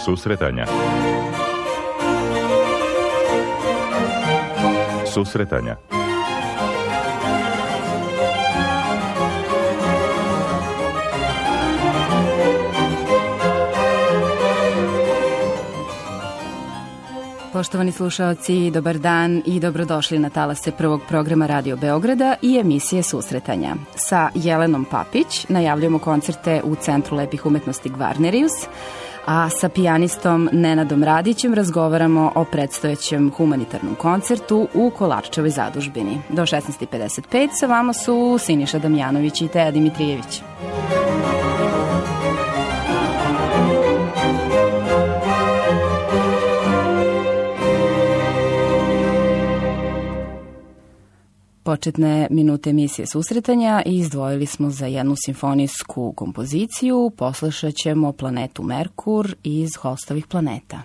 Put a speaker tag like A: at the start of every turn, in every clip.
A: Susretanja. Susretanja.
B: Poštovani slušaoci, dobar dan i dobrodošli na talase prvog programa Radio Beograda i emisije Susretanja. Sa Jelenom Papić najavljamo koncerte u Centru lepih umetnosti Gvarnerius, a sa pijanistom Nenadom Radićem razgovaramo o predstojećem humanitarnom koncertu u Kolarčevoj zadužbini. Do 16:55 sa vama su Siniša Damjanović i Teja Dimitrijević. Početne minute emisije Susretanja izdvojili smo za jednu simfonijsku kompoziciju. Poslušat ćemo planetu Merkur iz Hostovih planeta.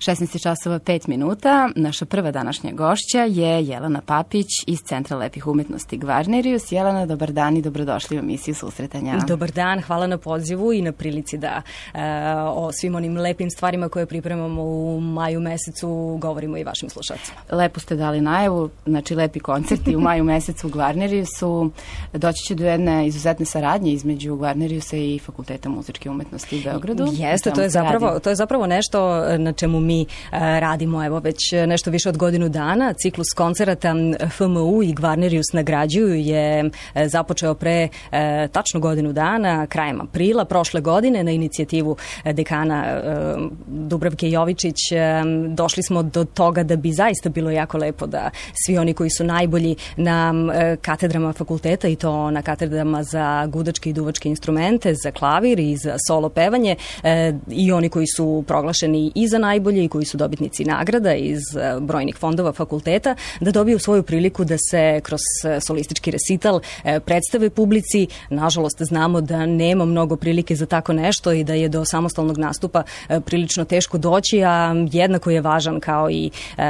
B: 16 časova 5 minuta. Naša prva današnja gošća je Jelena Papić iz Centra lepih umetnosti Gvarnerius. Jelena, dobar dan i dobrodošli u emisiju Susretanja.
A: Dobar dan, hvala na pozivu i na prilici da o svim onim lepim stvarima koje pripremamo u maju mesecu govorimo i vašim slušalcima.
B: Lepo ste dali najavu, znači lepi koncerti u maju mesecu u Gvarneriusu. Doći će do jedne izuzetne saradnje između Gvarneriusa i Fakulteta muzičke umetnosti u Beogradu.
A: Jeste, to je zapravo nešto na čemu mi radimo evo već nešto više od godinu dana. Ciklus koncerata FMU i Gvarnerius nagrađuju je započeo pre tačno godinu dana, krajem aprila prošle godine na inicijativu dekana Dubravke Jovičić. Došli smo do toga da bi zaista bilo jako lepo da svi oni koji su najbolji na katedrama fakulteta, i to na katedrama za gudačke i duvačke instrumente, za klavir i za solo pevanje, i oni koji su proglašeni i za najbolje i koji su dobitnici nagrada iz brojnih fondova fakulteta, da dobiju svoju priliku da se kroz solistički resital predstave publici. Nažalost, znamo da nema mnogo prilike za tako nešto i da je do samostalnog nastupa prilično teško doći, a jednako je važan kao i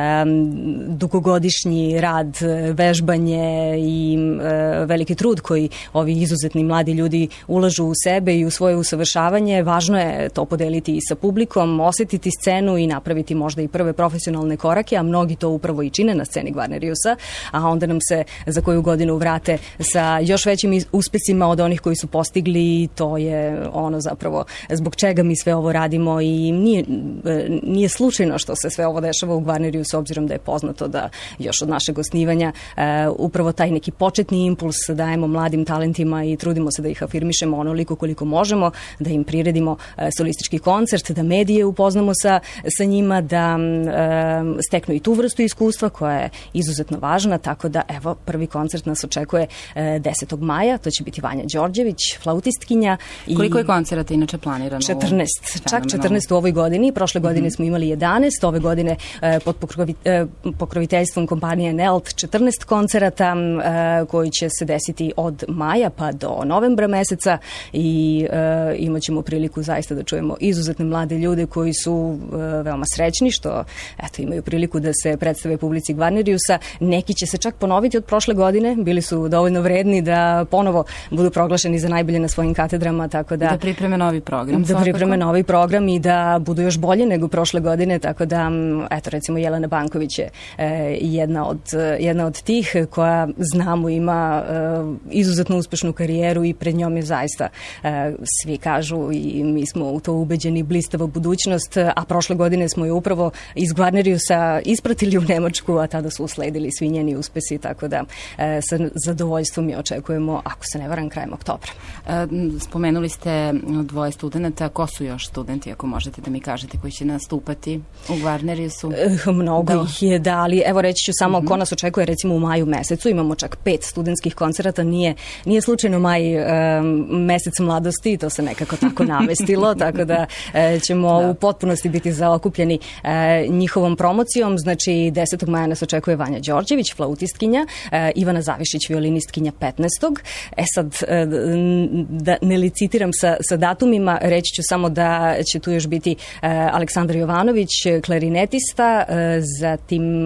A: dugogodišnji rad, vežbanje i veliki trud koji ovi izuzetni mladi ljudi ulažu u sebe i u svoje usavršavanje. Važno je to podeliti i sa publikom, osetiti scenu i napraviti možda i prve profesionalne korake, a mnogi to upravo i čine na sceni Gvarneriusa, a onda nam se za koju godinu vrate sa još većim uspesima od onih koji su postigli, i to je ono zapravo zbog čega mi sve ovo radimo. I nije slučajno što se sve ovo dešava u Gvarneriusu, obzirom da je poznato da još od našeg osnivanja upravo taj neki početni impuls dajemo mladim talentima i trudimo se da ih afirmišemo onoliko koliko možemo, da im priredimo solistički koncert, da medije upoznamo sa njima, da steknu i tu vrstu iskustva koja je izuzetno važna, tako da evo prvi koncert nas očekuje 10. maja, to će biti Vanja Đorđević, flautistkinja.
B: Koliko je koncerata inače planirano?
A: 14, čak 14 u ovoj godini, prošle godine smo imali 11, ove godine pod pokroviteljstvom kompanije NELT 14 koncerata koji će se desiti od maja pa do novembra meseca, i imat ćemo priliku zaista da čujemo izuzetne mlade ljude koji su veoma srećni što imaju priliku da se predstave publici Gvarneriusa. Neki će se čak ponoviti od prošle godine, bili su dovoljno vredni da ponovo budu proglašeni za najbolje na svojim katedrama, tako da
B: pripreme novi program.
A: Da pripreme novi program i da budu još bolje nego prošle godine, tako da recimo Jelena Banković je jedna od tih koja znamo ima izuzetno uspešnu karijeru i pred njom je zaista, svi kažu i mi smo u to ubeđeni, blistava budućnost, a prošle godine smo je upravo iz Gvarneriusa ispratili u Nemačku, a tada su usledili svi njeni uspesi, tako da sa zadovoljstvom je očekujemo, ako se ne varam, krajem oktobra.
B: Spomenuli ste dvoje studenta, ko su još studenti, ako možete da mi kažete, koji će nastupati u Gvarneriusu?
A: Mnogo ih je, da, ali evo reći ću samo ko nas očekuje recimo u maju mesecu, imamo čak 5 studentskih koncerata, nije slučajno maj mesec mladosti, to se nekako tako namestilo, tako da ćemo u potpunosti biti zaokupljeni njihovom promocijom. Znači 10. maja nas očekuje Vanja Đorđević, flautistkinja, Ivana Zavišić, violinistkinja 15. Sad, da ne licitiram sa datumima, reći ću samo da će tu još biti Aleksandar Jovanović, klarinetista, zatim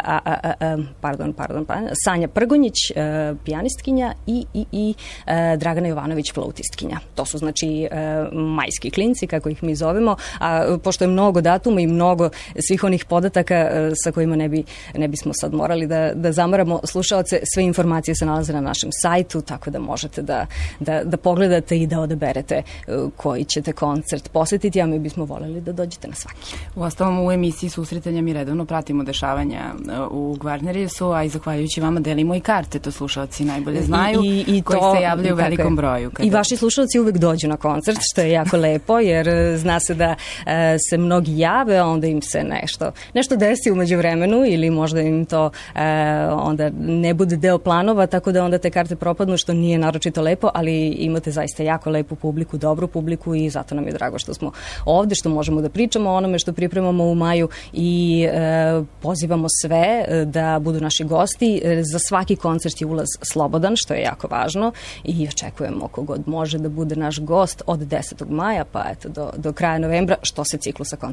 A: Sanja Prgonjić, pijanistkinja i Dragana Jovanović, flautistkinja. To su znači majski klinci, kako ih mi zovemo, a pošto je mnogo datuma i mnogo svih onih podataka sa kojima ne bismo sad morali da zamaramo slušaoce, sve informacije se nalaze na našem sajtu, tako da možete da pogledate i da odaberete koji ćete koncert posetiti, a mi bismo voljeli da dođete na svaki.
B: Uostalom, u emisiji Susretanja mi redovno pratimo dešavanja u Gvarneriusu, a i zahvaljujući vama delimo i karte, to slušaoci najbolje znaju, koji se javljaju u velikom broju.
A: I vaši slušalci uvek dođu na koncert, što je jako lepo, jer zna se da se mnogi jave, a onda im se nešto desi umeđu vremenu ili možda im to onda ne bude deo planova, tako da onda te karte propadnu, što nije naročito lepo, ali imate zaista jako lepu publiku, dobru publiku, i zato nam je drago što smo ovde, što možemo da pričamo o onome što pripremamo u maju, i pozivamo sve da budu naši gosti. Za svaki koncert je ulaz slobodan, što je jako važno, i očekujemo kogod može da bude naš gost od 10. maja pa do kraja novembra, što se ciklusa koncerata tiče.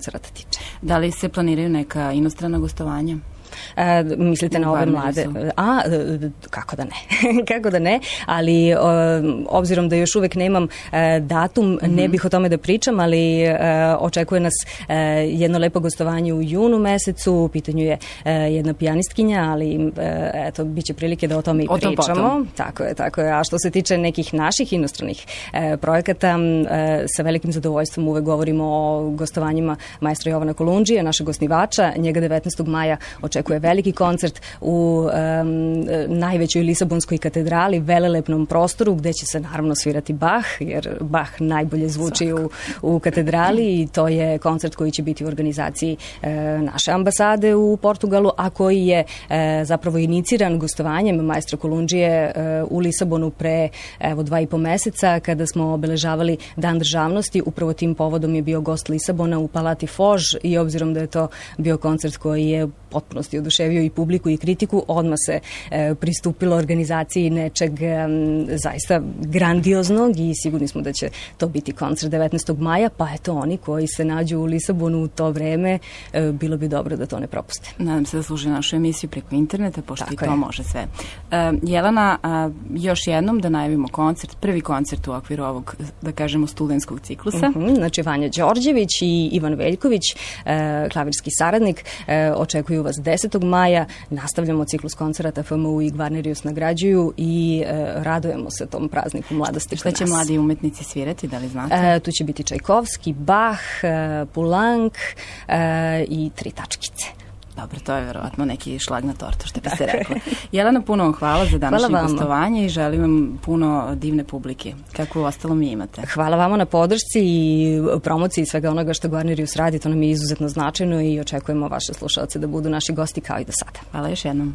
A: tiče.
B: Da li se planiraju neka inostrana gostovanja?
A: Mislite na ove mlade? Kako da ne? Kako da ne, ali obzirom da još uvek nemam datum, ne bih o tome da pričam, ali očekuje nas jedno lepo gostovanje u junu mesecu, u pitanju je jedna pijanistkinja, ali eto, bit će prilike da o tome i pričamo. Tako je. A što se tiče nekih naših inostranih projekata, sa velikim zadovoljstvom uvek govorimo o gostovanjima maestra Jovana Kolundžije, našeg osnivača. Njega 19. maja očekuje veliki koncert u najvećoj Lisabonskoj katedrali, velelepnom prostoru gde će se naravno svirati Bach, jer Bach najbolje zvuči u katedrali i to je koncert koji će biti u organizaciji naše ambasade u Portugalu, a koji je zapravo iniciran gostovanjem maestra Kolundžije u Lisabonu pre 2,5 meseca kada smo obeležavali Dan državnosti. Upravo tim povodom je bio gost Lisabona u Palati Fož i obzirom da je to bio koncert koji je potpunosti oduševio i publiku i kritiku, odmah se pristupilo organizaciji nečeg zaista grandioznog i sigurni smo da će to biti koncert 19. maja, pa eto oni koji se nađu u Lisabonu u to vreme, bilo bi dobro da to ne propuste.
B: Nadam se da služi našu emisiju preko interneta, pošto i to može sve. Jelena, još jednom da najavimo koncert, prvi koncert u okviru ovog, da kažemo, studentskog ciklusa.
A: Znači, Vanja Đorđević i Ivan Veljković, klavirski saradnik, očekuju vas 10. maja. Nastavljamo ciklus koncerata FMU i Gvarnerius nagrađuju i radujemo se tom prazniku mladosti.
B: Šta će mladi umetnici svirati, da li znate?
A: Tu će biti Čajkovski, Bach, Poulenc i 3 tačkice.
B: Dobro, to je verovatno neki šlag na tortu, što bi se rekla. Jelena, puno vam hvala za današnje gostovanje i želim vam puno divne publike, kako ostalo mi imate.
A: Hvala vama na podršci i promociji svega onoga što Gvarnerius radi, to nam je izuzetno značajno i očekujemo vaše slušalce da budu naši gosti kao i do sada.
B: Hvala još jednom.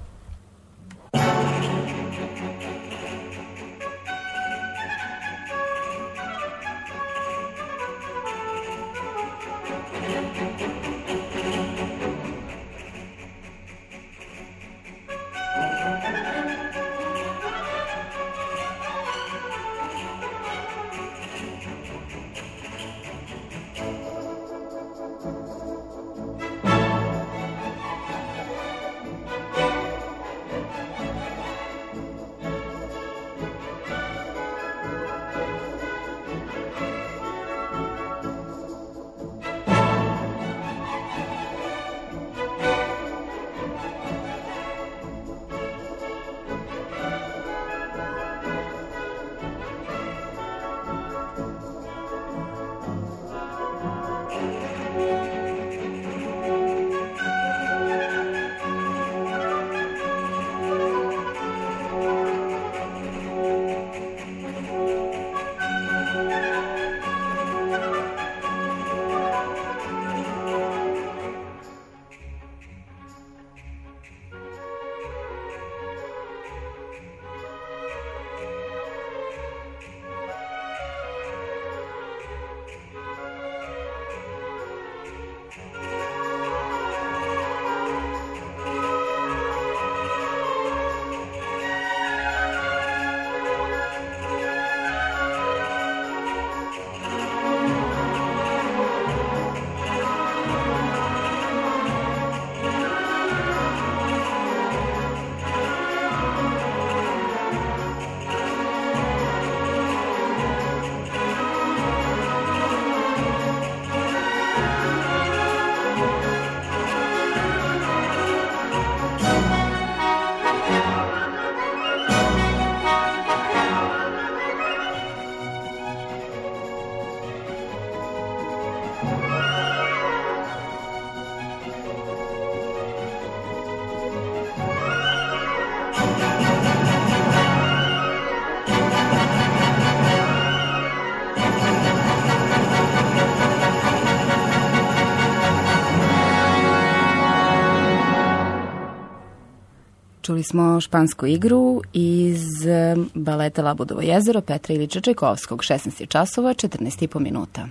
B: Čuli smo špansku igru iz baleta Labudovo jezero Petra Ilića Čajkovskog. 16 je časova, 14,5 minuta.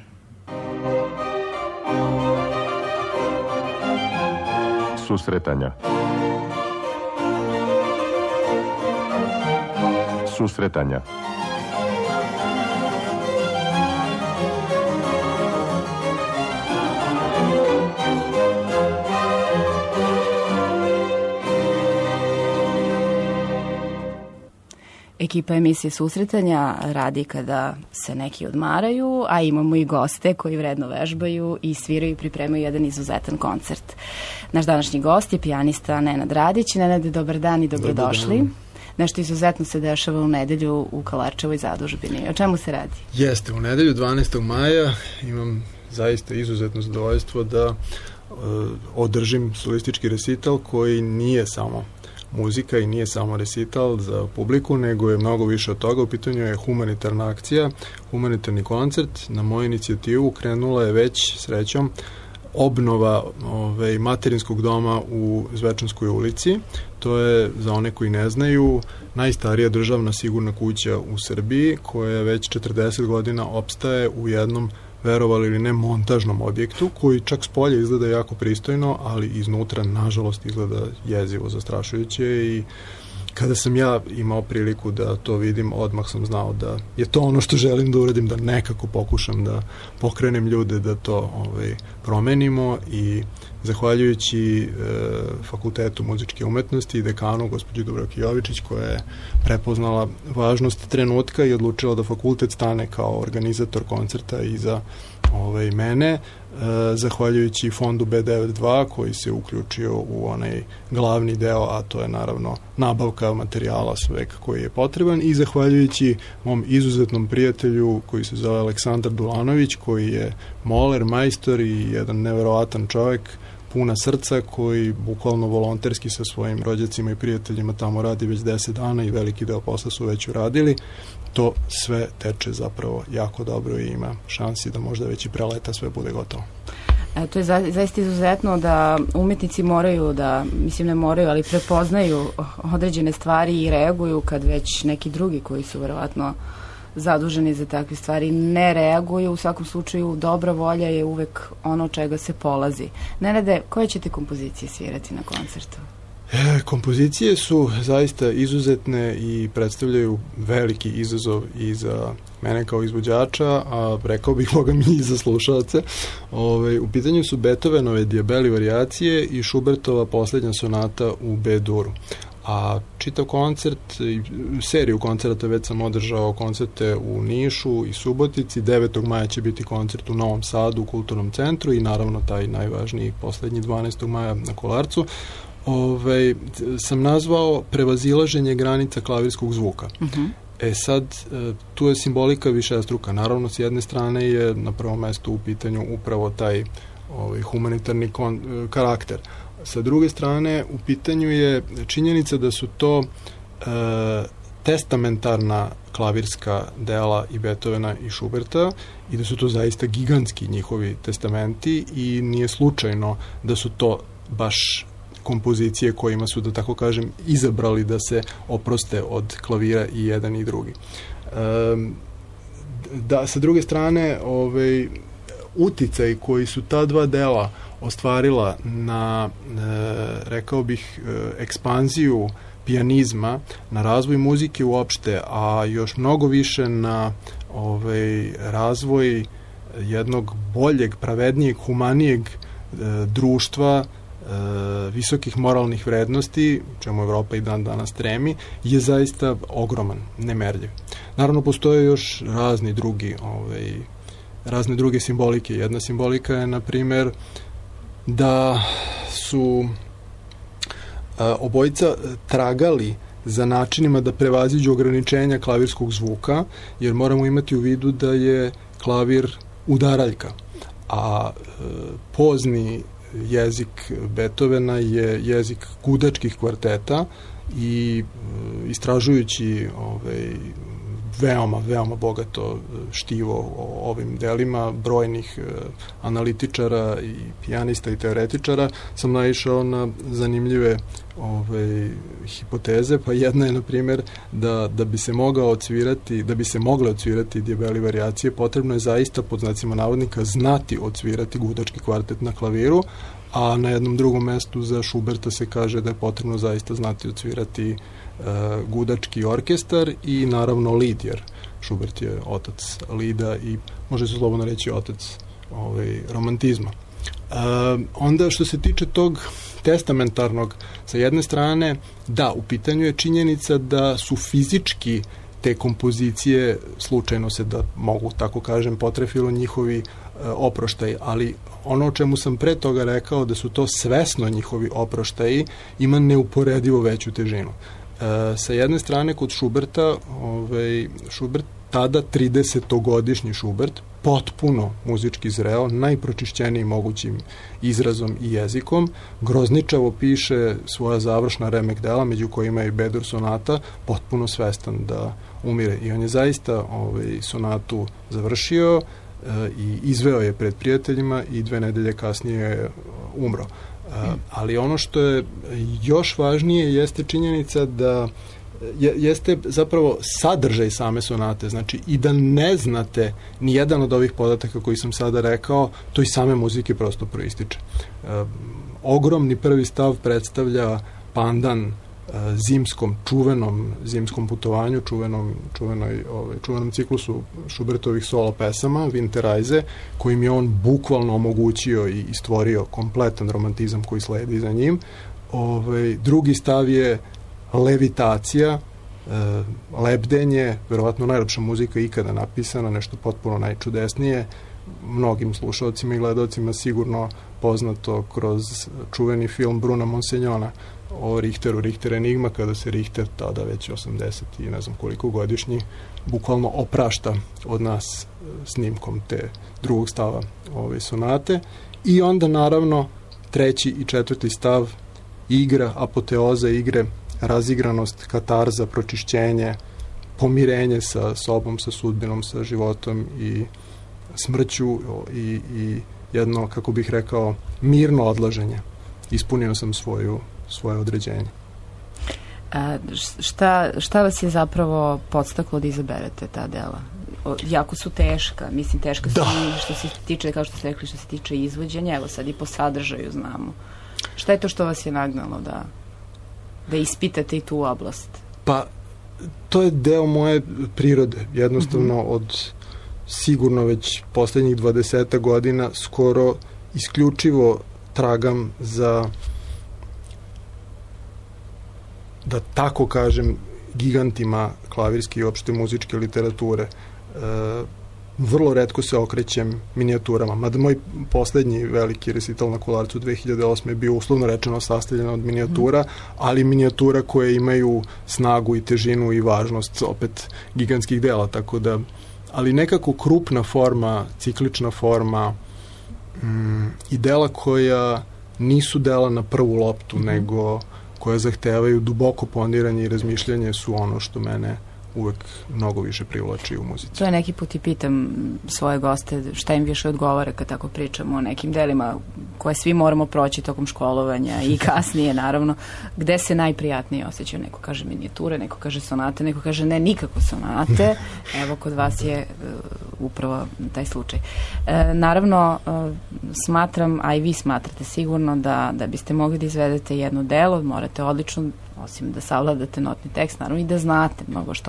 C: Susretanja. Susretanja.
B: Ekipa emisije Susretanja radi kada se neki odmaraju, a imamo i goste koji vredno vežbaju i sviraju i pripremaju jedan izuzetan koncert. Naš današnji gost je pijanista Nenad Radić. Nenade, dobar dan i dobrodošli. Nešto izuzetno se dešava u nedelju u Kalarčevoj zadužbini. O čemu se radi?
D: Jeste, u nedelju 12. maja imam zaista izuzetno zadovoljstvo da održim solistički recital koji nije samo muzika i nije samo recital za publiku, nego je mnogo više od toga. U pitanju je humanitarna akcija, humanitarni koncert. Na moju inicijativu krenula je već, srećom, obnova materinskog doma u Zvečanskoj ulici. To je, za one koji ne znaju, najstarija državna sigurna kuća u Srbiji, koja već 40 godina opstaje u jednom, verovali ili ne, montažnom objektu, koji čak s polja izgleda jako pristojno, ali iznutra, nažalost, izgleda jezivo, zastrašujuće. I kada sam ja imao priliku da to vidim, odmah sam znao da je to ono što želim da uradim, da nekako pokušam da pokrenem ljude, da to promenimo. I zahvaljujući Fakultetu muzičke umetnosti i dekanu, gospođi Dubravki Jovičić, koja je prepoznala važnost trenutka i odlučila da fakultet stane kao organizator koncerta iza mene, zahvaljujući fondu B92 koji se uključio u onaj glavni deo, a to je naravno nabavka materijala svega koji je potreban, i zahvaljujući mom izuzetnom prijatelju koji se zove Aleksandar Dulanović, koji je moler, majstor i jedan neverovatan čovek, puna srca, koji bukvalno volonterski sa svojim rođacima i prijateljima tamo radi već 10 dana i veliki deo posla su već uradili. To sve teče zapravo jako dobro i ima šansi da možda već i preleta sve bude gotovo.
B: To je zaista izuzetno da umetnici moraju da, mislim ne moraju, ali prepoznaju određene stvari i reaguju kad već neki drugi koji su verovatno zaduženi za takve stvari ne reaguju. U svakom slučaju dobra volja je uvek ono od čega se polazi. Nenade, koje ćete kompozicije svirati na koncertu?
D: Kompozicije su zaista izuzetne i predstavljaju veliki izazov i za mene kao izvođača, a rekao bih Boga mi i za slušalce. U pitanju su Beethovenove Diabelli varijacije i Schubertova poslednja sonata u B-duru. A čitav koncert, seriju koncerta već sam održao koncerte u Nišu i Subotici. 9. maja će biti koncert u Novom Sadu u Kulturnom centru i naravno taj najvažniji poslednji 12. maja na Kolarcu. Sam nazvao prevazilaženje granica klavirskog zvuka. Sad, tu je simbolika višestruka. Naravno, s jedne strane je na prvom mestu u pitanju upravo taj humanitarni karakter. Sa druge strane, u pitanju je činjenica da su to testamentarna klavirska dela i Beethovena i Schuberta i da su to zaista gigantski njihovi testamenti i nije slučajno da su to baš kompozicije kojima su, da tako kažem, izabrali da se oproste od klavira i jedan i drugi. Da, sa druge strane, uticaj koji su ta dva dela ostvarila na, rekao bih, ekspanziju pijanizma, na razvoj muzike uopšte, a još mnogo više na razvoj jednog boljeg, pravednijeg, humanijeg društva, visokih moralnih vrednosti, čemu Evropa i dan danas stremi, je zaista ogroman, nemerljiv. Naravno, postoje još razne druge simbolike. Jedna simbolika je, na primer, da su obojica tragali za načinima da prevaziđu ograničenja klavirskog zvuka, jer moramo imati u vidu da je klavir udaraljka, a pozni jezik Beethovena je jezik gudačkih kvarteta i istražujući veoma bogato štivo o ovim delima brojnih analitičara i pijanista i teoretičara sam naišao na zanimljive hipoteze, pa jedna je, na primjer, da bi se mogle odsvirati Diabelli varijacije, potrebno je zaista, pod znacima navodnika, znati odsvirati gudački kvartet na klaviru, a na jednom drugom mestu za Schuberta se kaže da je potrebno zaista znati odsvirati gudački orkestar i naravno lid, jer Schubert je otac lida i može se slobodno reći otac romantizma. Onda što se tiče tog testamentarnog, sa jedne strane, da, u pitanju je činjenica da su fizički te kompozicije, slučajno se, da mogu tako kažem, potrefilo njihovi oproštaj, ali ono o čemu sam pre toga rekao, da su to svesno njihovi oproštaji, ima neuporedivo veću težinu. Sa jedne strane, kod Schuberta, Schubert, tada 30-godišnji Schubert, potpuno muzički zreo, najpročišćenijim mogućim izrazom i jezikom, grozničavo piše svoja završna remek dela, među kojima je i B-dur sonata, potpuno svestan da umire. I on je zaista sonatu završio i izveo je pred prijateljima i 2 nedelje kasnije je umro. Ali ono što je još važnije jeste činjenica da jeste zapravo sadržaj same sonate, znači i da ne znate ni jedan od ovih podataka koji sam sada rekao, to i same muzike prosto proističe. Ogromni prvi stav predstavlja pandan čuvenom zimskom putovanju, čuvenom ciklusu Schubertovih solo pesama, Winterreise, kojim je on bukvalno omogućio i stvorio kompletan romantizam koji sledi za njim. Drugi stav je levitacija, lebdenje, verovatno najlepša muzika ikada napisana, nešto potpuno najčudesnije, mnogim slušalcima i gledalcima sigurno poznato kroz čuveni film Bruna Monsegnona o Richteru, Richter Enigma, kada se Richter, tada već 80 i ne znam koliko godišnji, bukvalno oprašta od nas snimkom te drugog stava ove sonate. I onda naravno 3. i 4. stav, igra, apoteoza igre, razigranost, katarza, pročišćenje, pomirenje sa sobom, sa sudbinom, sa životom i smrću i jedno, kako bih rekao, mirno odlaženje. Ispunio sam svoje određenje.
B: Šta vas je zapravo podstaklo da izaberete ta dela? Jako su teška, mislim teška su i što se tiče, kao što ste rekli, što se tiče izvođenja, evo sad i po sadržaju znamo. Šta je to što vas je nagnalo da ispitate i tu oblast?
D: Pa, to je deo moje prirode. Jednostavno, od sigurno već poslednjih 20 godina skoro isključivo tragam za, da tako kažem, gigantima klavirske i opšte muzičke literature. Vrlo retko se okrećem minijaturama. Mada moj poslednji veliki recital na Kolarcu 2008. je bio uslovno rečeno sastavljen od minijatura, ali minijatura koje imaju snagu i težinu i važnost opet gigantskih dela, tako da, ali nekako krupna forma, ciklična forma i dela koja nisu dela na prvu loptu, nego koje zahtevaju duboko pondiranje i razmišljanje su ono što mene uvek mnogo više privlači u muzici.
B: To je neki put i pitam svoje goste šta im više odgovara kad tako pričamo o nekim delima koje svi moramo proći tokom školovanja i kasnije naravno, gde se najprijatnije osjećaju. Neko kaže minijature, neko kaže sonate, neko kaže ne, nikako sonate. Evo, kod vas je upravo taj slučaj. Naravno, smatram, a i vi smatrate sigurno da biste mogli da izvedete jedno delo, morate odlično, osim da savladate notni tekst, naravno i da znate mnogo šta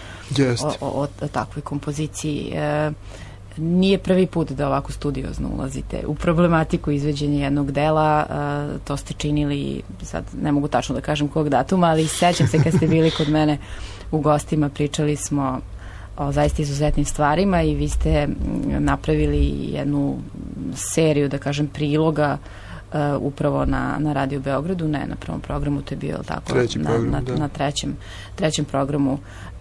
B: o takvoj kompoziciji. Nije prvi put da ovako studiozno ulazite u problematiku izveđenja jednog dela, to ste činili, sad ne mogu tačno da kažem kog datuma, ali sećam se kad ste bili kod mene u gostima, pričali smo o zaista izuzetnim stvarima i vi ste napravili jednu seriju, da kažem, priloga upravo na Radio Beogradu, ne na prvom programu, to je bio tako, na trećem programu.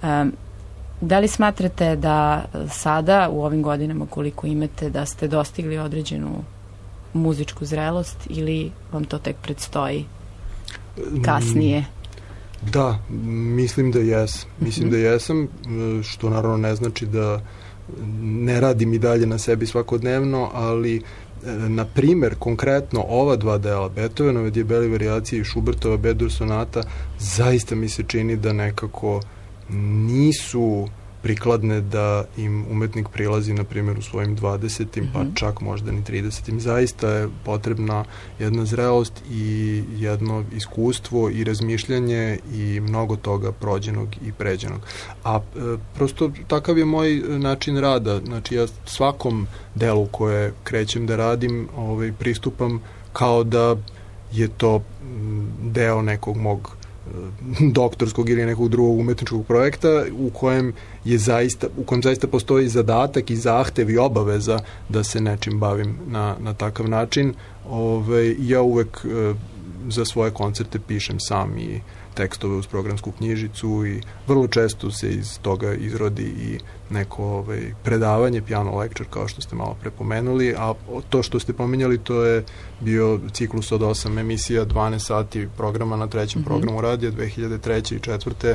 B: Da li smatrate da sada u ovim godinama koliko imate da ste dostigli određenu muzičku zrelost ili vam to tek predstoji kasnije?
D: Da, mislim da jesam. Mislim da jesam, što naravno ne znači da ne radim i dalje na sebi svakodnevno, ali na primer, konkretno ova dva dela, Beethovenove Diabelli varijacije i Schubertova B-dur sonata, zaista mi se čini da nekako nisu prikladne da im umetnik prilazi, na primjer, u svojim 20. pa čak možda ni 30. Zaista je potrebna jedna zrelost i jedno iskustvo i razmišljanje i mnogo toga prođenog i pređenog. A prosto takav je moj način rada. Znači, ja svakom delu koje krećem da radim pristupam kao da je to deo nekog mog doktorskog ili nekog drugog umetničkog projekta u kojem zaista postoji zadatak i zahtev i obaveza da se nečim bavim na takav način. Ja uvek za svoje koncerte pišem sam i tekstove uz programsku knjižicu i vrlo često se iz toga izrodi i neko predavanje, piano lecture, kao što ste malo prepomenuli, a to što ste pominjali, to je bio ciklus od 8 emisija, 12 sati programa na trećem programu radija 2003. i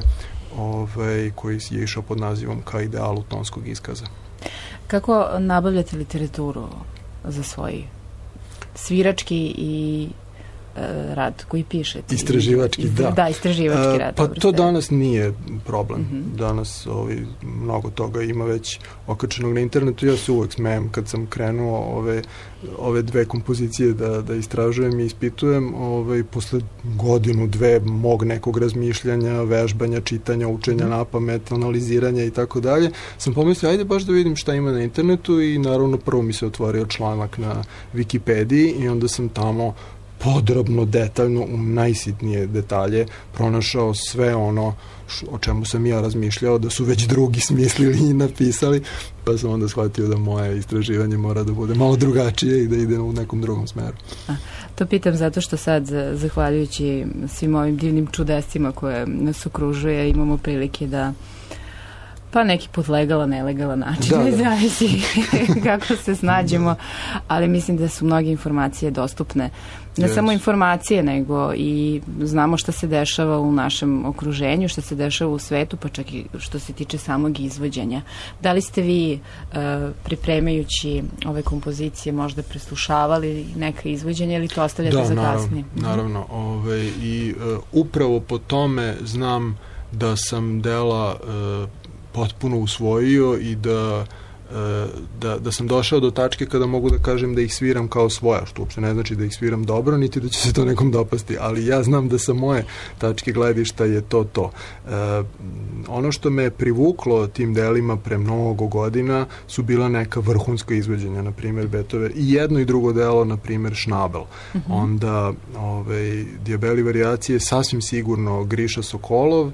D: 2004. Koji je išao pod nazivom Ka idealu tonskog iskaza.
B: Kako nabavljate literaturu za svoj svirački i rad koji pišete?
D: Istraživački, da.
B: Da, istraživački rad.
D: Pa to danas nije problem. Danas mnogo toga ima već okačenog na internetu. Ja se uvek smejem kad sam krenuo ove dve kompozicije da istražujem i ispitujem. Posle godinu, dve mog nekog razmišljanja, vežbanja, čitanja, učenja na pamet, analiziranja i tako dalje, sam pomislio, ajde baš da vidim šta ima na internetu i naravno prvo mi se otvorio članak na Wikipediji i onda sam tamo podrobno, detaljno, u najsitnije detalje pronašao sve ono o čemu sam ja razmišljao da su već drugi smislili i napisali, pa sam onda shvatio da moje istraživanje mora da bude malo drugačije i da ide u nekom drugom smeru.
B: To pitam zato što sad, zahvaljujući svim ovim divnim čudesima koje nas okružuje, imamo prilike da pa neki put legalan, nelegalan način, ne zavisi kako se snađemo, ali mislim da su mnoge informacije dostupne. Ne samo informacije, nego i znamo šta se dešava u našem okruženju, šta se dešava u svetu, pa čak i što se tiče samog izvođenja. Da li ste vi, pripremajući ove kompozicije, možda preslušavali neka izvođenja ili to ostavljate za kasnije?
D: Da, naravno. I upravo po tome znam da sam dela potpuno usvojio i da sam došao do tačke kada mogu da kažem da ih sviram kao svoja, što uopšte ne znači da ih sviram dobro, niti da će se to nekom dopasti, ali ja znam da sa moje tačke gledišta je to. Ono što me privuklo tim delima pre mnogo godina su bila neka vrhunska izvođenja, na primjer Beethoven, i jedno i drugo delo, na primjer Schnabel. Onda Diabelli varijacije, sasvim sigurno Griša Sokolov,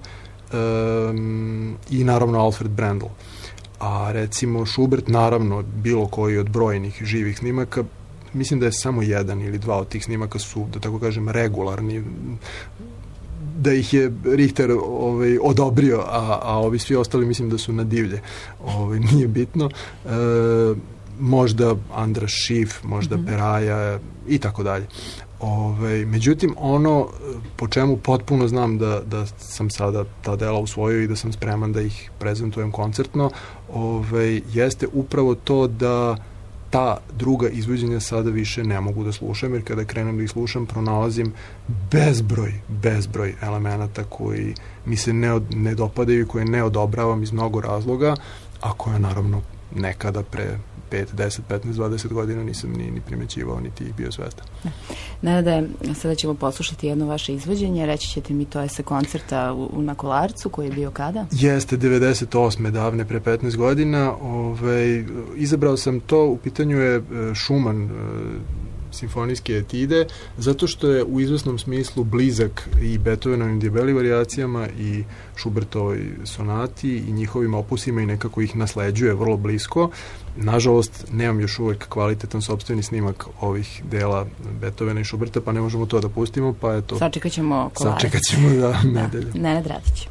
D: i naravno Alfred Brendel. A recimo Schubert, naravno bilo koji od brojnih živih snimaka, mislim da je samo jedan ili dva od tih snimaka su, da tako kažem, regularni, da ih je Richter odobrio, a ovi svi ostali mislim da su na divlje. Nije bitno. Možda Andras Schiff, možda Peraja i tako dalje. Međutim, ono po čemu potpuno znam da sam sada ta dela usvojio i da sam spreman da ih prezentujem koncertno, jeste upravo to da ta druga izvođenja sada više ne mogu da slušam, jer kada krenem da ih slušam pronalazim bezbroj elemenata koji mi se ne dopadaju i koje ne odobravam iz mnogo razloga, a koje naravno nekada pre 5, 10, 15, 20 godina nisam ni primećivao, niti bio svestan.
B: Nenade, sada ćemo poslušati jedno vaše izvođenje, reći ćete mi, to je sa koncerta na Kolarcu, koji je bio kada? Jeste,
D: 98. davne, pre 15 godina. Izabrao sam to, u pitanju je Schumann, simfonijske etide, zato što je u izvesnom smislu blizak i Beethovenovim Diabelli varijacijama i Schubertovoj sonati i njihovim opusima i nekako ih nasleđuje vrlo blisko. Nažalost, nemam još uvek kvalitetan sopstveni snimak ovih dela Beethovena i Schuberta, pa ne možemo to da pustimo, pa eto...
B: Sačekat ćemo Kolarac.
D: Sačekat ćemo, da, nedelju.
B: Nenad Radić.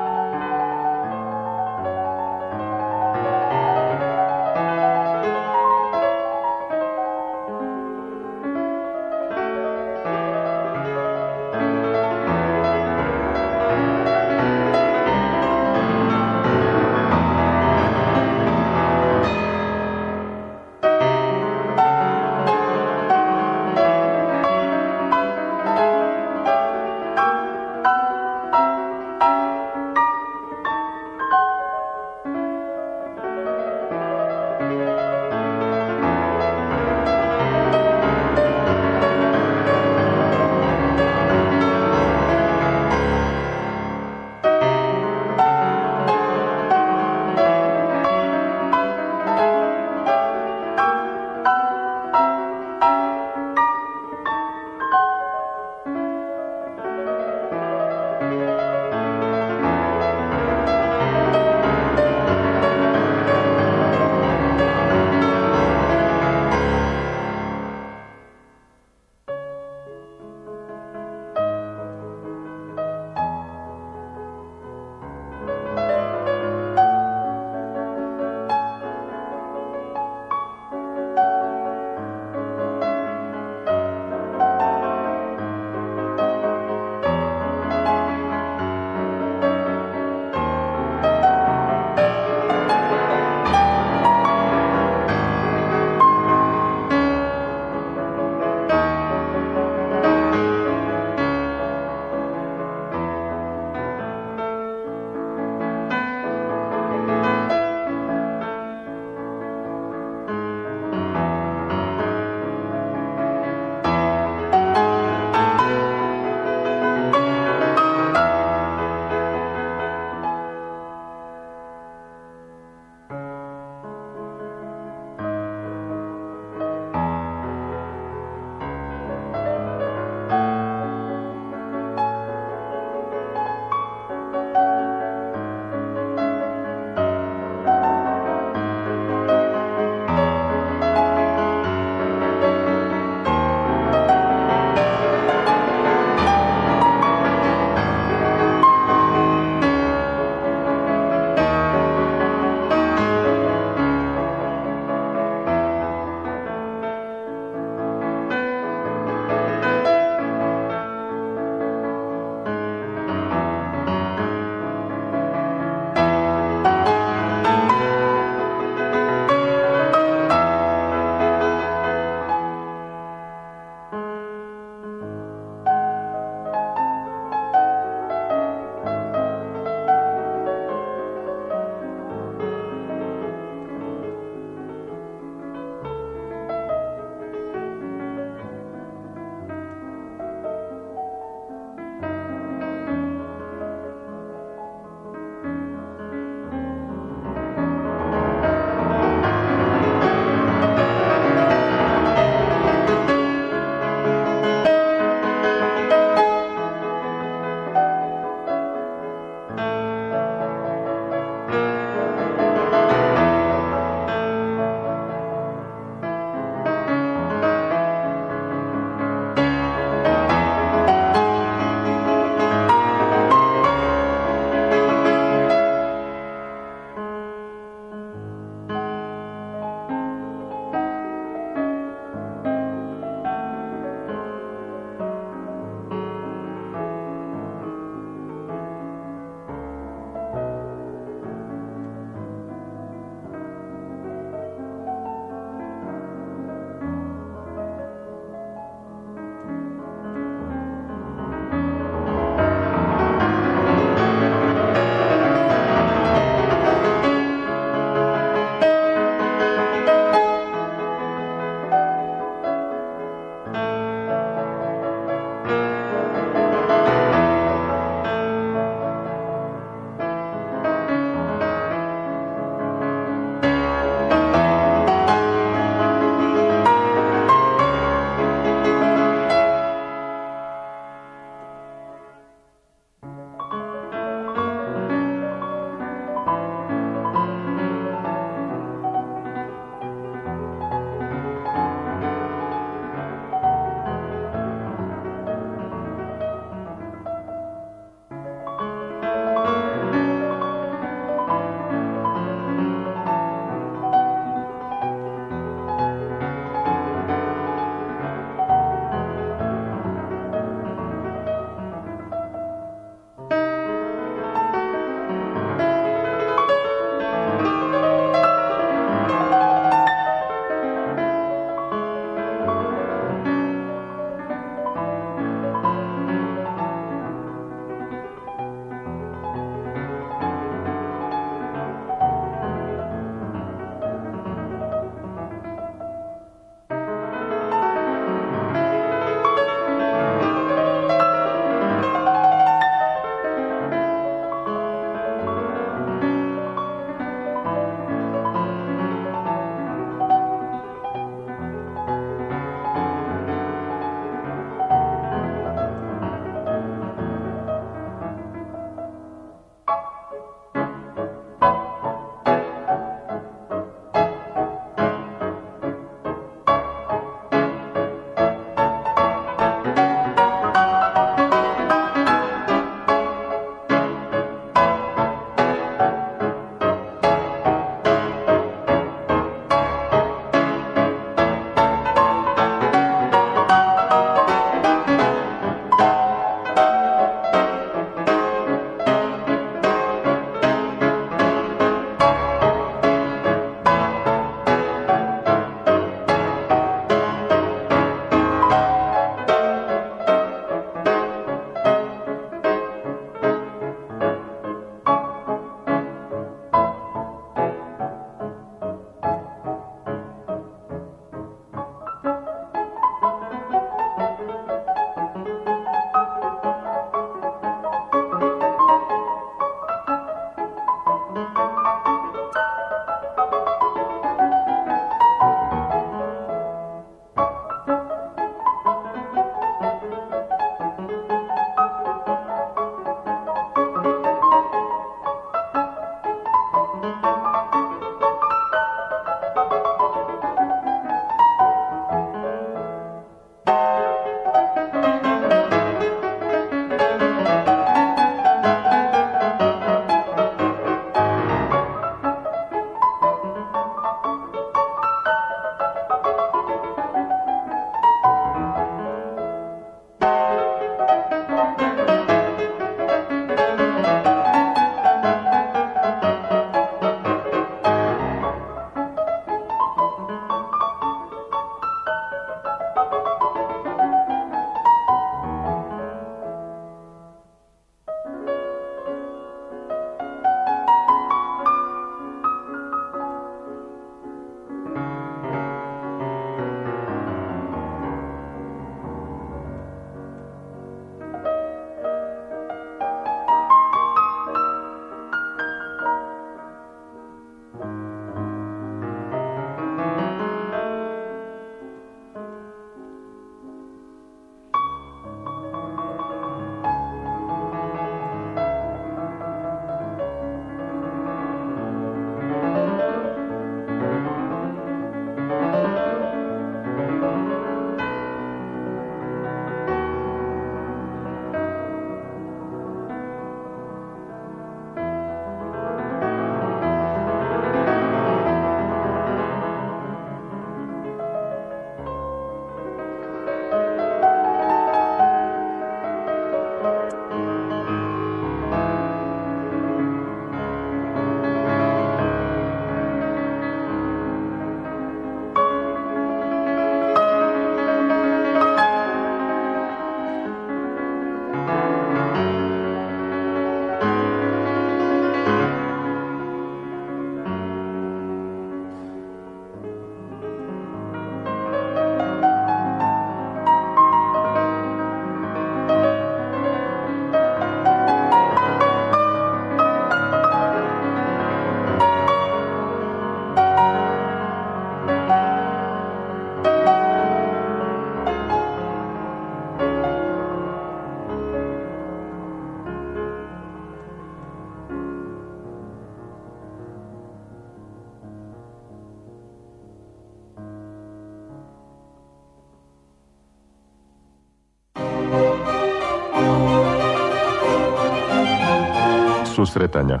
C: Susretanja.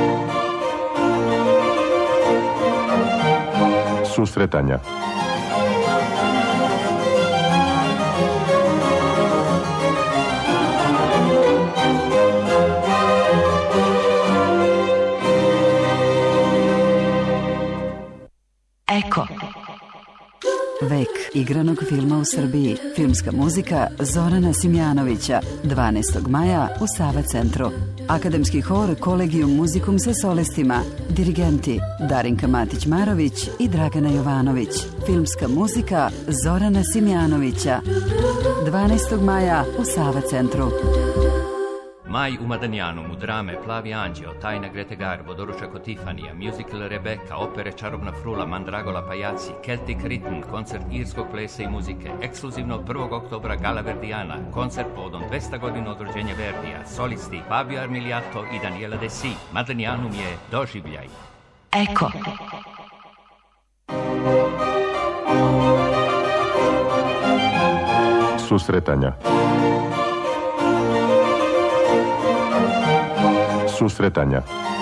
C: Susretanja.
B: Eko. Vek igranog filma u Srbiji. Filmska muzika Zorana Simjanovića. 12. maja u Sava centru. Akademski hor Kolegium Musicum sa solestima. Dirigenti Darinka Matić-Marović i Dragana Jovanović. Filmska muzika Zorana Simjanovića. 12. maja u Sava centru.
E: Maj u Madanjanumu, drame Plavi anđeo, Tajna Grete Garbo, Doručak od Tifanija, musical Rebeka, opere Čarobna frula, Mandragola Pajaci, Celtic Rhythm, koncert irskog plesa i muzike, ekskluzivno 1. oktobra Gala Verdijana, koncert povodom 200 godina od rođenja Verdija, solisti Fabio Armiliato i Daniela Desi. Madanjanum je doživljaj.
B: Eko.
C: Susretanja. Susretanja.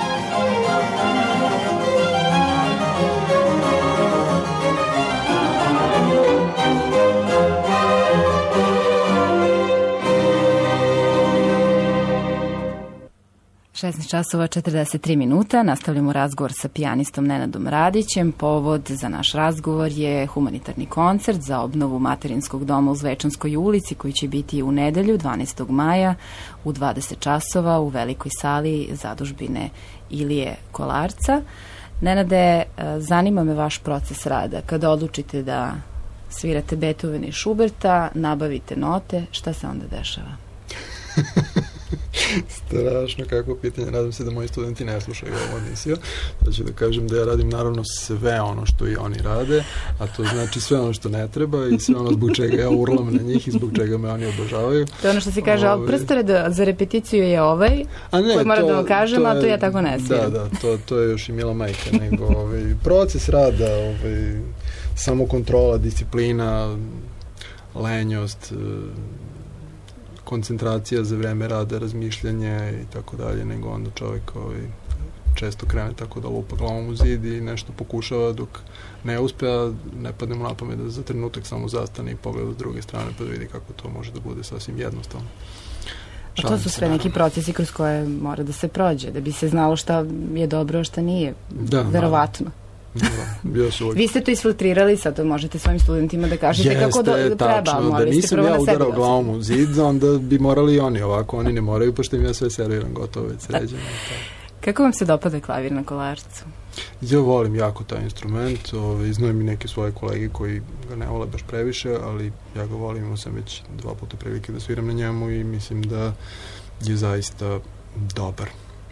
B: časova 43 minuta. Nastavljamo razgovor sa pijanistom Nenadom Radićem. Povod za naš razgovor je humanitarni koncert za obnovu materinskog doma u Zvečanskoj ulici koji će biti u nedelju 12. maja u 20 časova u velikoj sali zadužbine Ilije Kolarca. Nenade, zanima me vaš proces rada. Kada odlučite da svirate Beethovena i Schuberta, nabavite note, šta se onda dešava?
D: Strašno kako pitanje, nadam se da moji studenti ne slušaju ovu emisiju. Da ću da kažem da ja radim naravno sve ono što i oni rade, a to znači sve ono što ne treba i sve ono zbog čega ja urlam na njih i zbog čega me oni obožavaju.
B: To je ono što se kaže, ali prstored za repeticiju je ovaj, koji mora da vam kažem, a to ja tako ne svijem.
D: Da, to je još i mila majka, nego proces rada, samokontrola, disciplina, lenjost, koncentracija za vreme rada, razmišljanje i tako dalje, nego onda čovjek često krene tako da lupa glavom u zid i nešto pokušava dok ne uspe, a ne padne mu na pamet da za trenutak samo zastane i pogleda s druge strane pa da vidi kako to može da bude sasvim jednostavno.
B: A to su sve neki procesi kroz koje mora da se prođe, da bi se znalo šta je dobro, a šta nije. Da, verovatno. Vi ste to isfiltrirali, sad to možete svojim studentima da kažete kako treba.
D: Tačno, da nisam ja udarao glavom u zid, onda bi morali i oni ovako, oni ne moraju, pošto im ja sve serviram gotovo već sređeno.
B: Kako vam se dopada klavir na Kolarcu?
D: Ja volim jako taj instrument, znam i neke svoje kolege koji ga ne vole baš previše, ali ja ga volim, imao sam već 2 puta prilike da sviram na njemu i mislim da je zaista dobar.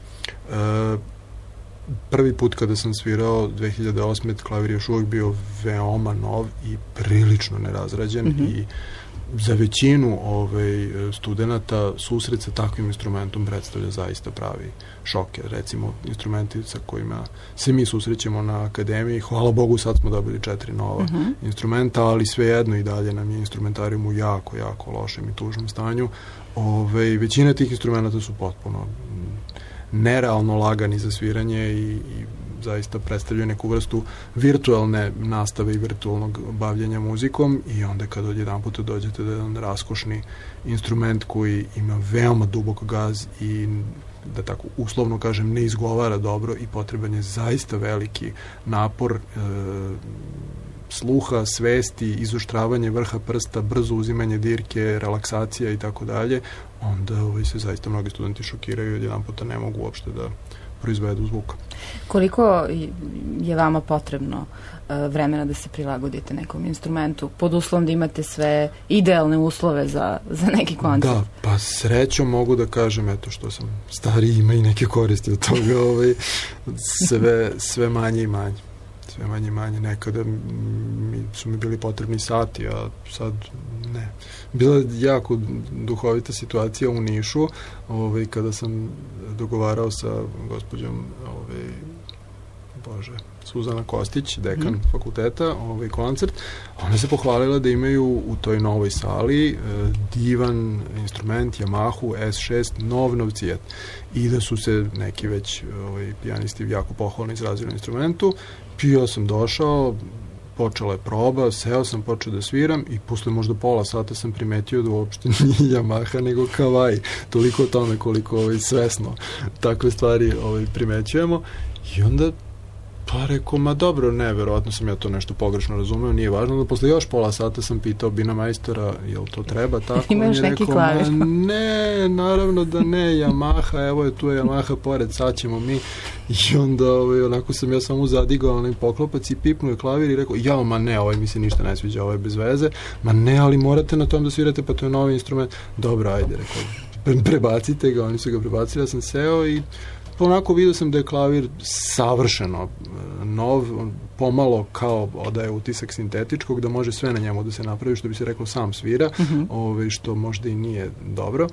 D: Prvi put kada sam svirao 2008. klavir je još uvijek bio veoma nov i prilično nerazrađen i za većinu studenta susret sa takvim instrumentom predstavlja zaista pravi šoker. Recimo, instrumenti sa kojima se mi susrećemo na akademiji, hvala Bogu sad smo dobili 4 nova instrumenta, ali svejedno i dalje nam je instrumentarijum u jako, jako lošem i tužnom stanju. Većina tih instrumenta su potpuno nerealno lagani za sviranje i zaista predstavljaju neku vrstu virtualne nastave i virtualnog bavljenja muzikom i onda kad odjedan puta dođete do jedan raskošni instrument koji ima veoma dubok gaz i da tako uslovno kažem ne izgovara dobro i potreban je zaista veliki napor sluha, svesti, izoštravanje vrha prsta, brzo uzimanje dirke, relaksacija i tako dalje, onda se zaista mnogi studenti šokiraju i odjedan puta ne mogu uopšte da proizvedu zvuk.
B: Koliko je vama potrebno vremena da se prilagodite nekom instrumentu, pod uslovom da imate sve idealne uslove za neki koncert?
D: Da, pa srećom mogu da kažem, eto što sam stariji, ima i neke koristi od toga, sve manje i manje. Sve manje i manje. Nekada su mi bili potrebni sati, a sad ne. Bila je jako duhovita situacija u Nišu, kada sam dogovarao sa gospođom Suzana Kostić, dekan fakulteta, koncert. Ona se pohvalila da imaju u toj novoj sali divan instrument Yamahu S6 nov cijet i da su se neki već pijanisti jako pohvalno izrazili na instrumentu. Ja sam došao, počela je proba, seo sam, počeo da sviram i posle možda pola sata sam primetio da uopšte nije Yamaha nego Kawai. Toliko o tome koliko svesno takve stvari primećujemo. I onda pa rekao, ma dobro, ne, verovatno sam ja to nešto pogrešno razumeo, nije važno, da posle još pola sata sam pitao bina majstora, jel to treba tako?
B: Ima još neki klavir?
D: Ne, naravno da ne, Yamaha, evo je tu je Yamaha pored, sad ćemo mi. I onda onako sam ja samo zadigao onaj poklopac i pipnuo je klavir i rekao, ma ne, ovaj mi se ništa ne sviđa, ovo je bez veze, ma ne, ali morate na tom da svirate, pa to je novi instrument. Dobro, ajde, rekao, prebacite ga, oni su ga prebacili, ja sam seo i onako vidio sam da je klavir savršeno nov, pomalo kao odaje utisak sintetičkog, da može sve na njemu da se napravi, što bi se reklo sam svira, što možda i nije dobro.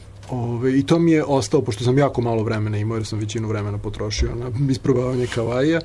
D: I to mi je ostao, pošto sam jako malo vremena imao, jer sam većinu vremena potrošio na isprobavanje Kavaija.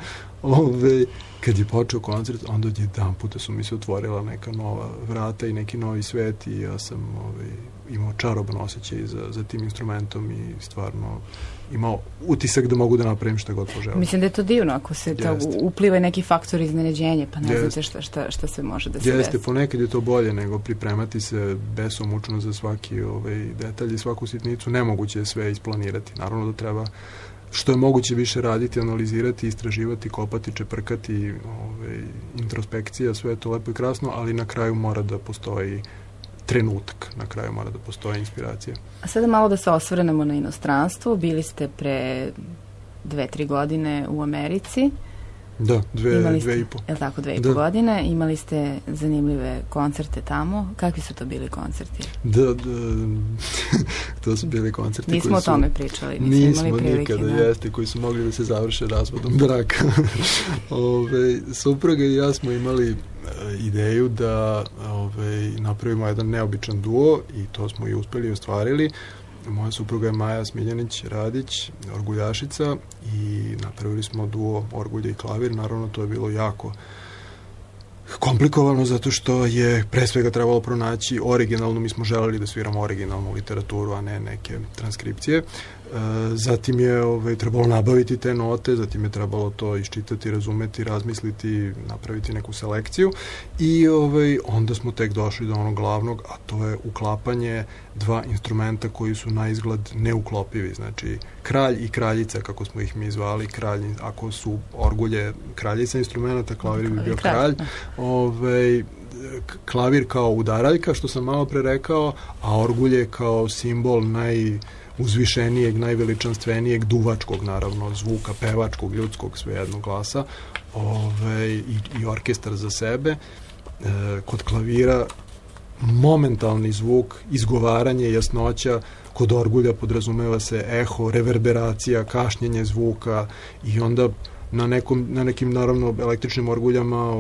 D: Kad je počeo koncert, onda jedan puta su mi se otvorila neka nova vrata i neki novi svet i ja sam imao čaroban osjećaj za tim instrumentom i stvarno imao utisak da mogu da napravim šta god poželim.
B: Mislim da je to divno ako se upliva neki faktor iznenađenja, pa ne znate šta se može da se desi.
D: Jeste, ponekad je to bolje nego pripremati se besomučno za svaki detalj i svaku sitnicu. Nemoguće je sve isplanirati. Naravno da treba što je moguće više raditi, analizirati, istraživati, kopati, čeprkati, introspekcija, sve je to lepo i krasno, ali na kraju mora da postoji trenutak, na kraju mora da postoji inspiracija.
B: A sada malo da se osvrnemo na inostranstvo. Bili ste pre 2-3 godine u Americi.
D: Da, dve i po.
B: Je li tako, 2,5 godine? Imali ste zanimljive koncerte tamo. Kakvi su to bili koncerti?
D: Da, to su bili koncerti
B: nismo
D: koji su...
B: o tome pričali.
D: Nismo nikada, jeste, koji su mogli da se završe razvodom braka. Supruga i ja smo imali ideju da napravimo jedan neobičan duo i to smo i uspeli i ostvarili. Moja supruga je Maja Smiljanić-Radić, orguljašica, i napravili smo duo orgulje i klavir. Naravno, to je bilo jako komplikovano zato što je pre svega trebalo pronaći originalnu, mi smo želeli da sviramo originalnu literaturu, a ne neke transkripcije. Zatim je trebalo nabaviti te note, zatim je trebalo to iščitati, razumeti, razmisliti, napraviti neku selekciju i onda smo tek došli do onog glavnog, a to je uklapanje dva instrumenta koji su na izgled neuklopivi, znači kralj i kraljica, kako smo ih mi zvali. Kralj, ako su orgulje kraljica instrumenta, klavir bi bio kralj. Klavir kao udaraljka, što sam malo pre rekao, a orgulje kao simbol uzvišenijeg, najveličanstvenijeg duvačkog, naravno, zvuka, pevačkog, ljudskog, svejednog glasa, i orkestar za sebe. Kod klavira momentalni zvuk, izgovaranje, jasnoća, kod orgulja podrazumeva se eho, reverberacija, kašnjenje zvuka i onda na nekim, naravno, električnim orguljama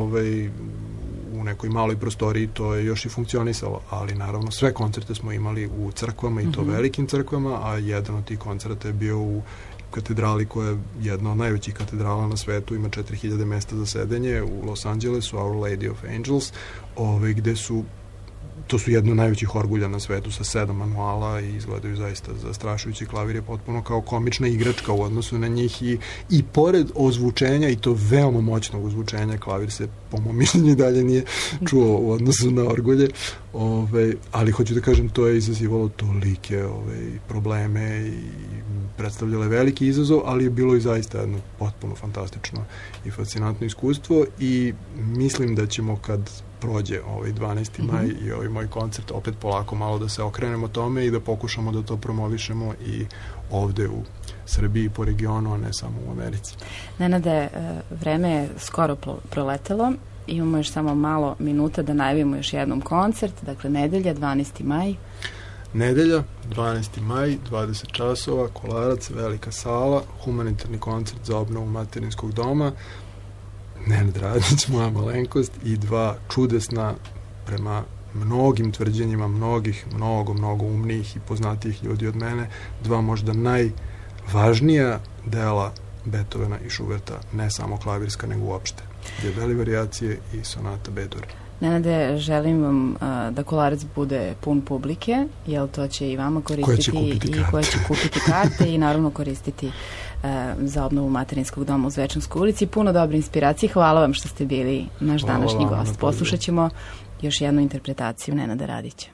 D: u nekoj maloj prostoriji to je još i funkcionisalo, ali naravno sve koncerte smo imali u crkvama i to velikim crkvama, a jedan od tih koncerta je bio u katedrali koja je jedna od najvećih katedrala na svetu, ima 4000 mesta za sedenje u Los Angelesu, Our Lady of Angels, gde to su jedno od najvećih orgulja na svetu sa 7 manuala i izgledaju zaista zastrašujući. Klavir je potpuno kao komična igračka u odnosu na njih i pored ozvučenja, i to veoma moćnog ozvučenja, klavir se po mom mišljenju dalje nije čuo u odnosu na orgulje, ali hoću da kažem, to je izazivalo tolike probleme i predstavljalo je veliki izazov, ali je bilo i zaista jedno potpuno fantastično i fascinantno iskustvo i mislim da ćemo kad prođe 12. maj i moj koncert opet polako malo da se okrenemo tome i da pokušamo da to promovišemo i ovde u Srbiji po regionu, a ne samo u Americi.
B: Nenade, vreme je skoro proletelo, imamo još samo malo minuta da najavimo još jednom koncert, dakle nedelja, 12. maj.
D: Nedelja, 12. maj, 20 časova, Kolarac, velika sala, humanitarni koncert za obnovu materinskog doma, Nenad Radić, moja malenkost, i dva čudesna, prema mnogim tvrđenjima mnogo umnijih i poznatijih ljudi od mene, dva možda najvažnija dela Beethovena i Schuberta, ne samo klavirska, nego uopšte. Debeli varijacije i sonata B-dur.
B: Nenade, želim vam da Kolarac bude pun publike, jer to će i vama koristiti koja će kupiti karte i naravno koristiti za obnovu materinskog doma u Zvečanskoj ulici. Puno dobre inspiracije. Hvala vam što ste bili naš današnji gost. Poslušat ćemo još jednu interpretaciju Nenada Radića.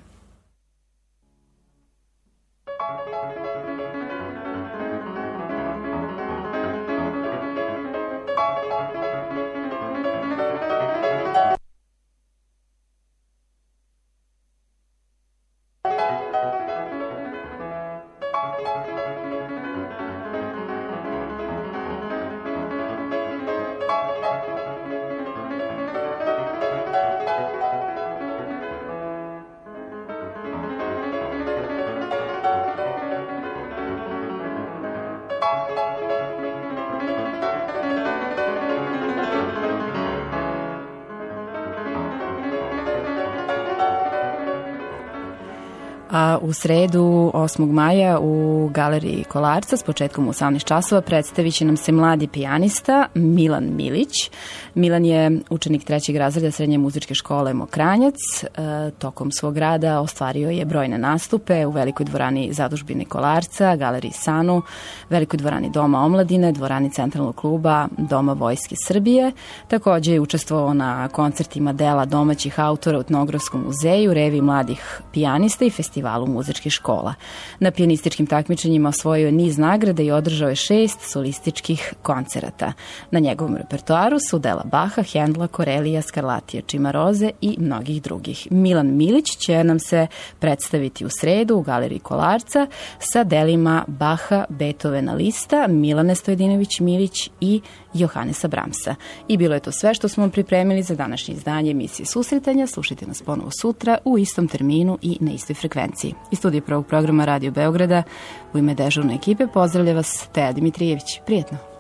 B: A u sredu 8. maja u Galeriji Kolarca s početkom u 18 časova predstavit će nam se mladi pijanista Milan Milić. Milan je učenik 3. razreda Srednje muzičke škole Mokranjac. Tokom svog rada ostvario je brojne nastupe u Velikoj dvorani Zadužbine Kolarca, Galeriji Sanu, Velikoj dvorani Doma omladine, dvorani Centralnog kluba Doma Vojske Srbije. Takođe je učestvovao na koncertima dela domaćih autora u Etnografskom muzeju, Reviji mladih pijanista i festivalu festivalu muzičkih škola. Na pijanističkim takmičenjima osvojio je niz nagrada i održao je 6 solističkih koncerata. Na njegovom repertoaru su dela Baha, Hendla, Korelija, Skarlatija, Čimaroze i mnogih drugih. Milan Milić će nam se predstaviti u sredu u Galeriji Kolarca sa delima Baha, Beethovena, Lista, Milane Stojedinović Milić i Johanesa Bramsa. I bilo je to sve što smo vam pripremili za današnje izdanje emisije Susretanja. Slušajte nas ponovo sutra u istom terminu i na istoj frekvenciji. Iz studija prvog programa Radio Beograda u ime dežurne ekipe pozdravlja vas Teja Dimitrijević. Prijetno!